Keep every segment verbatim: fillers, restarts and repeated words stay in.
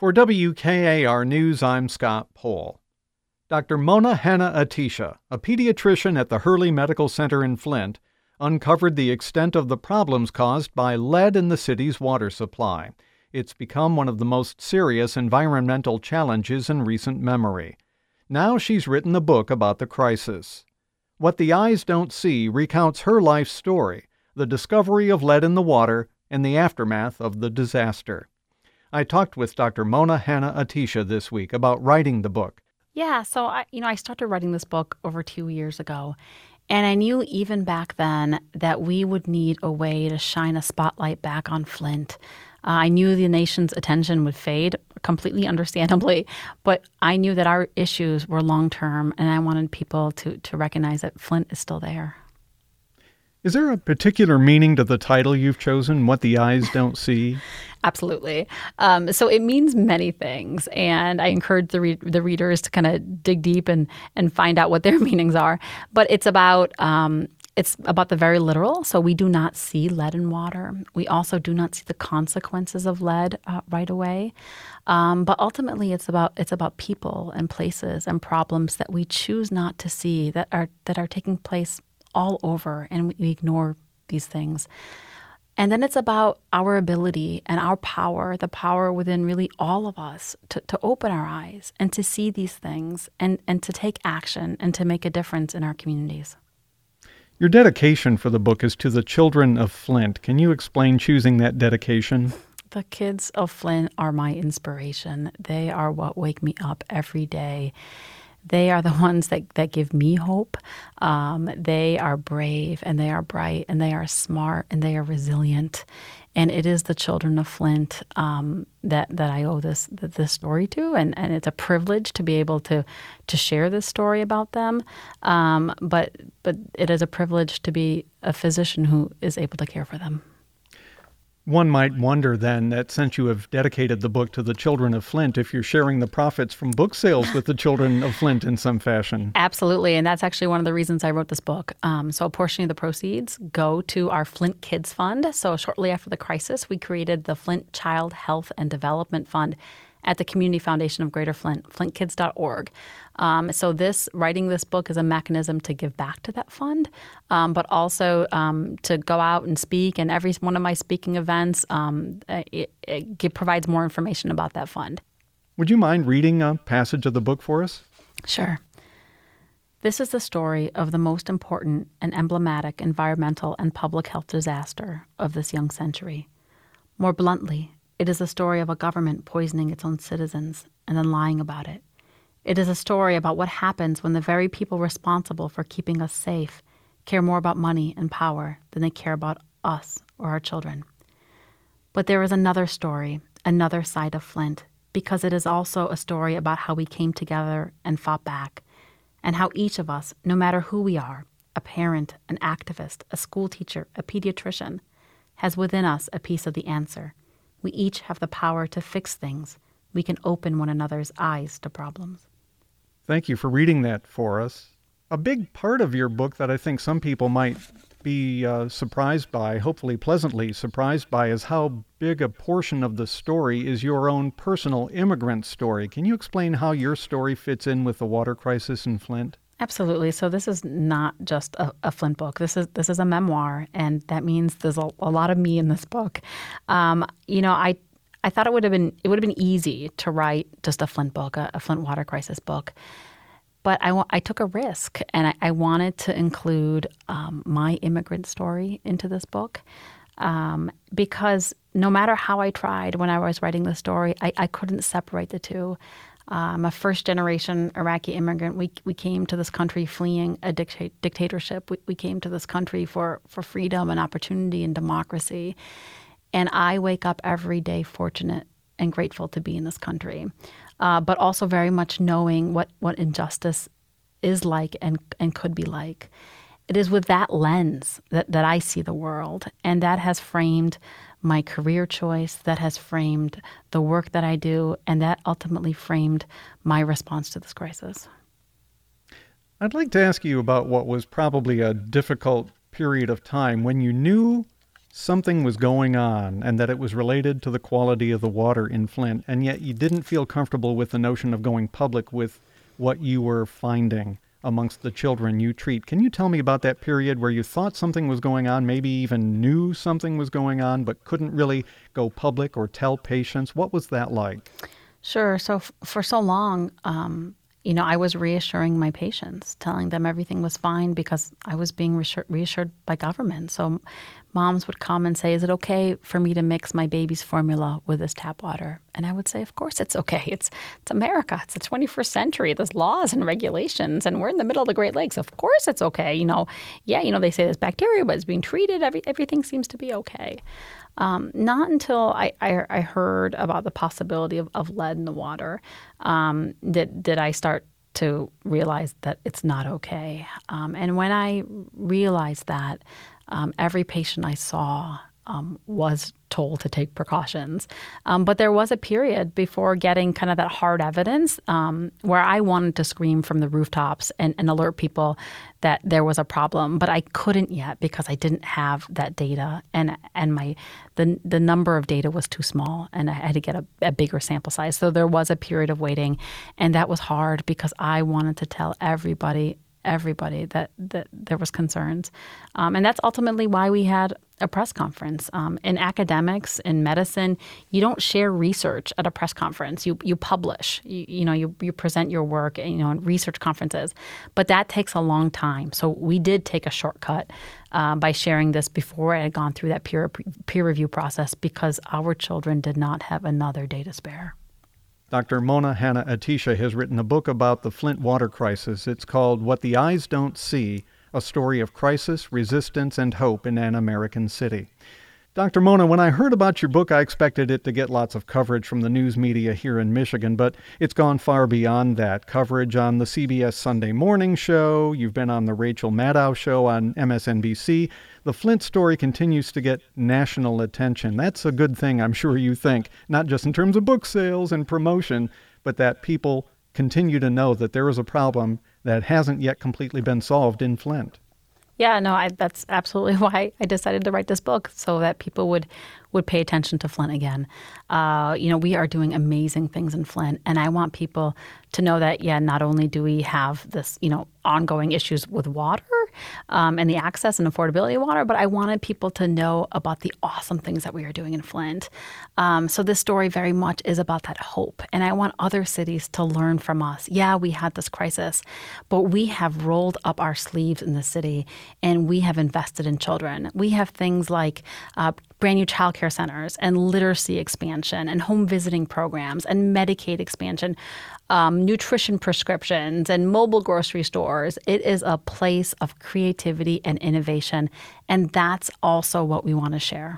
For W K A R News, I'm Scott Pohl. Doctor Mona Hanna-Attisha, a pediatrician at the Hurley Medical Center in Flint, uncovered the extent of the problems caused by lead in the city's water supply. It's become one of the most serious environmental challenges in recent memory. Now she's written a book about the crisis. What the Eyes Don't See recounts her life story, the discovery of lead in the water, and the aftermath of the disaster. I talked with Doctor Mona Hanna-Attisha this week about writing the book. Yeah, so I, you know, I started writing this book over two years ago, and I knew even back then that we would need a way to shine a spotlight back on Flint. Uh, I knew the nation's attention would fade, completely understandably, but I knew that our issues were long-term, and I wanted people to, to recognize that Flint is still there. Is there a particular meaning to the title you've chosen, What the Eyes Don't See? Absolutely. Um, so it means many things, and I encourage the re- the readers to kind of dig deep and and find out what their meanings are. But it's about um, it's about the very literal. So we do not see lead in water. We also do not see the consequences of lead uh, right away. Um, but ultimately, it's about it's about people and places and problems that we choose not to see that are that are taking place all over, and we ignore these things. And then it's about our ability and our power, the power within really all of us to, to open our eyes and to see these things and, and to take action and to make a difference in our communities. Your dedication for the book is to the children of Flint. Can you explain choosing that dedication? The kids of Flint are my inspiration. They are what wake me up every day. They are the ones that, that give me hope. Um, they are brave, and they are bright, and they are smart, and they are resilient. And it is the children of Flint um, that that I owe this this story to, and, and it's a privilege to be able to to share this story about them. Um, but but it is a privilege to be a physician who is able to care for them. One might wonder then that since you have dedicated the book to the children of Flint, if you're sharing the profits from book sales with the children of Flint in some fashion. Absolutely, and that's actually one of the reasons I wrote this book. Um, so a portion of the proceeds go to our Flint Kids Fund. So shortly after the crisis, we created the Flint Child Health and Development Fund at the Community Foundation of Greater Flint, flint kids dot org. Um, so this writing this book is a mechanism to give back to that fund, um, but also um, to go out and speak. And every one of my speaking events, um, it, it provides more information about that fund. Would you mind reading a passage of the book for us? Sure. This is the story of the most important and emblematic environmental and public health disaster of this young century. More bluntly, it is a story of a government poisoning its own citizens and then lying about it. It is a story about what happens when the very people responsible for keeping us safe care more about money and power than they care about us or our children. But there is another story, another side of Flint, because it is also a story about how we came together and fought back, and how each of us, no matter who we are, a parent, an activist, a school teacher, a pediatrician, has within us a piece of the answer. We each have the power to fix things. We can open one another's eyes to problems. Thank you for reading that for us. A big part of your book that I think some people might be uh, surprised by, hopefully pleasantly surprised by, is how big a portion of the story is your own personal immigrant story. Can you explain how your story fits in with the water crisis in Flint? Absolutely. So this is not just a, a Flint book. This is this is a memoir, and that means there's a, a lot of me in this book. Um, you know, I I thought it would have been it would have been easy to write just a Flint book, a, a Flint water crisis book, but I I took a risk, and I, I wanted to include um, my immigrant story into this book um, because no matter how I tried when I was writing the story, I, I couldn't separate the two. I'm a first-generation Iraqi immigrant. We we came to this country fleeing a dicta- dictatorship. We, we came to this country for, for freedom and opportunity and democracy. And I wake up every day fortunate and grateful to be in this country, uh, but also very much knowing what, what injustice is like and, and could be like. It is with that lens that, that I see the world, and that has framed my career choice, that has framed the work that I do, and that ultimately framed my response to this crisis. I'd like to ask you about what was probably a difficult period of time when you knew something was going on and that it was related to the quality of the water in Flint, and yet you didn't feel comfortable with the notion of going public with what you were finding amongst the children you treat. Can you tell me about that period where you thought something was going on, maybe even knew something was going on, but couldn't really go public or tell patients? What was that like? Sure. So f- for so long, um, you know, I was reassuring my patients, telling them everything was fine because I was being reassured, reassured by government. So moms would come and say, is it okay for me to mix my baby's formula with this tap water? And I would say, of course it's okay. It's it's America. It's the twenty-first century. There's laws and regulations, and we're in the middle of the Great Lakes. Of course it's okay. You know, yeah, you know, they say there's bacteria, but it's being treated. Every, everything seems to be okay. Um, not until I, I, I heard about the possibility of, of lead in the water um, did, did I start to realize that it's not okay. Um, and when I realized that, um, every patient I saw um, was told to take precautions. Um, but there was a period before getting kind of that hard evidence um, where I wanted to scream from the rooftops and, and alert people that there was a problem, but I couldn't yet because I didn't have that data, and and my the the number of data was too small, and I had to get a, a bigger sample size. So there was a period of waiting, and that was hard because I wanted to tell everybody everybody that, that there was concerns. Um, and that's ultimately why we had a press conference. Um, in academics, in medicine, you don't share research at a press conference. You you publish, you, you know, you, you present your work, you know, in research conferences. But that takes a long time. So we did take a shortcut uh, by sharing this before I had gone through that peer, peer review process because our children did not have another day to spare. Doctor Mona Hanna-Attisha has written a book about the Flint water crisis. It's called What the Eyes Don't See, A Story of Crisis, Resistance, and Hope in an American City. Doctor Mona, when I heard about your book, I expected it to get lots of coverage from the news media here in Michigan, but it's gone far beyond that. Coverage on the C B S Sunday Morning Show, you've been on the Rachel Maddow Show on M S N B C. The Flint story continues to get national attention. That's a good thing, I'm sure you think, not just in terms of book sales and promotion, but that people continue to know that there is a problem that hasn't yet completely been solved in Flint. Yeah, no, I, that's absolutely why I decided to write this book, so that people would, would pay attention to Flint again. Uh, you know, we are doing amazing things in Flint, and I want people to know that, yeah, not only do we have this, you know, ongoing issues with water um, and the access and affordability of water, but I wanted people to know about the awesome things that we are doing in Flint. Um, so this story very much is about that hope, and I want other cities to learn from us. Yeah, we had this crisis, but we have rolled up our sleeves in the city, and we have invested in children. We have things like uh, brand new child care centers and literacy expansion and home visiting programs and Medicaid expansion, um, nutrition prescriptions and mobile grocery stores. It is a place of creativity and innovation, and that's also what we want to share.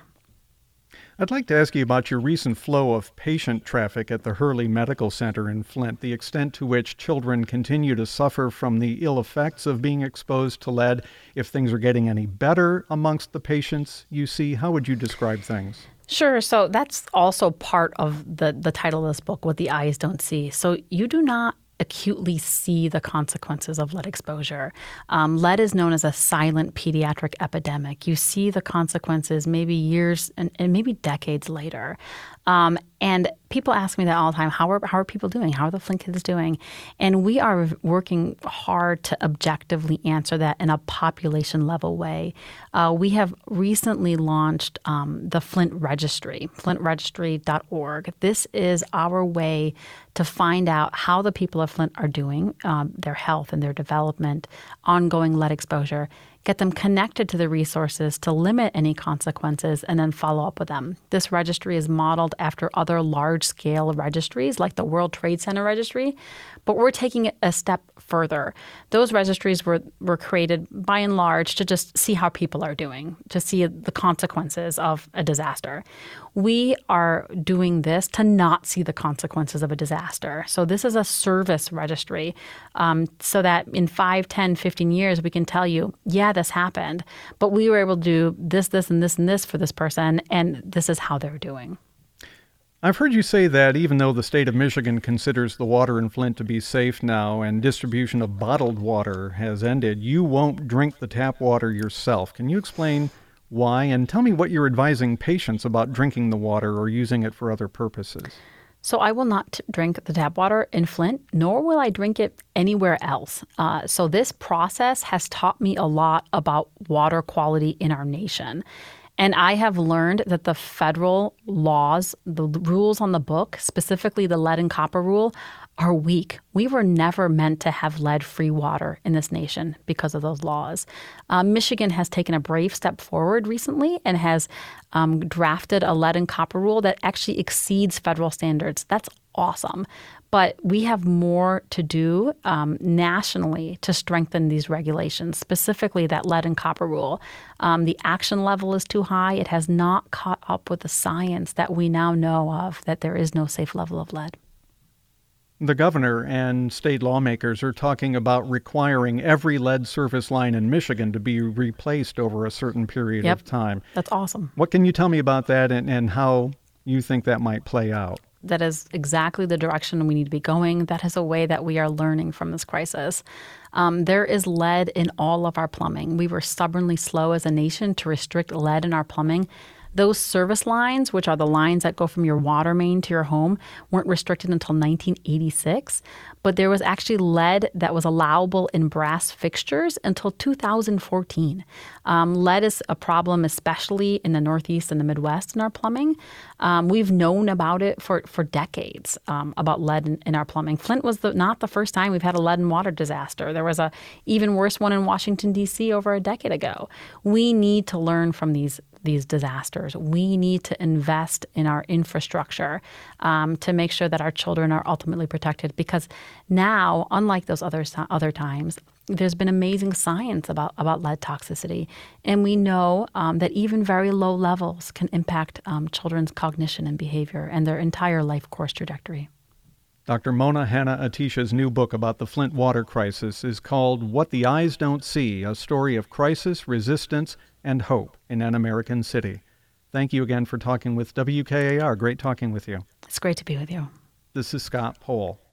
I'd like to ask you about your recent flow of patient traffic at the Hurley Medical Center in Flint, the extent to which children continue to suffer from the ill effects of being exposed to lead. If things are getting any better amongst the patients you see, how would you describe things? Sure. So that's also part of the, the title of this book, What the Eyes Don't See. So you do not acutely see the consequences of lead exposure. Um, lead is known as a silent pediatric epidemic. You see the consequences maybe years and, and maybe decades later. Um, and people ask me that all the time, how are, how are people doing? How are the Flint kids doing? And we are working hard to objectively answer that in a population level way. Uh, we have recently launched um, the Flint Registry, flint registry dot org. This is our way to find out how the people of Flint are doing, um, their health and their development, ongoing lead exposure, get them connected to the resources to limit any consequences, and then follow up with them. This registry is modeled after other large-scale registries like the World Trade Center Registry, but we're taking it a step further. Those registries were, were created by and large to just see how people are doing, to see the consequences of a disaster. We are doing this to not see the consequences of a disaster. So this is a service registry um, so that in five, ten, fifteen years, we can tell you, yeah, this happened, but we were able to do this, this, and this, and this for this person, and this is how they're doing. I've heard you say that even though the state of Michigan considers the water in Flint to be safe now and distribution of bottled water has ended, you won't drink the tap water yourself. Can you explain Why? And tell me what you're advising patients about drinking the water or using it for other purposes. So I will not drink the tap water in Flint, nor will I drink it anywhere else. Uh, so this process has taught me a lot about water quality in our nation. And I have learned that the federal laws, the rules on the book, specifically the lead and copper rule, are weak. We were never meant to have lead-free water in this nation because of those laws. Uh, Michigan has taken a brave step forward recently and has um, drafted a lead and copper rule that actually exceeds federal standards. That's awesome. But we have more to do um, nationally to strengthen these regulations, specifically that lead and copper rule. Um, the action level is too high. It has not caught up with the science that we now know of, that there is no safe level of lead. The governor and state lawmakers are talking about requiring every lead service line in Michigan to be replaced over a certain period Yep. of time. That's awesome. What can you tell me about that and, and how you think that might play out? That is exactly the direction we need to be going. That is a way that we are learning from this crisis. Um, there is lead in all of our plumbing. We were stubbornly slow as a nation to restrict lead in our plumbing. Those service lines, which are the lines that go from your water main to your home, weren't restricted until nineteen eighty-six. But there was actually lead that was allowable in brass fixtures until two thousand fourteen. Um, lead is a problem, especially in the Northeast and the Midwest in our plumbing. Um, we've known about it for, for decades, um, about lead in, in our plumbing. Flint was the, not the first time we've had a lead and water disaster. There was a even worse one in Washington, D C over a decade ago. We need to learn from these these disasters. We need to invest in our infrastructure um, to make sure that our children are ultimately protected. Because now, unlike those other other times, there's been amazing science about, about lead toxicity. And we know um, that even very low levels can impact um, children's cognition and behavior and their entire life course trajectory. Doctor Mona Hanna-Attisha's new book about the Flint water crisis is called What the Eyes Don't See, a story of crisis, resistance, and hope in an American city. Thank you again for talking with W K A R. Great talking with you. It's great to be with you. This is Scott Pohl.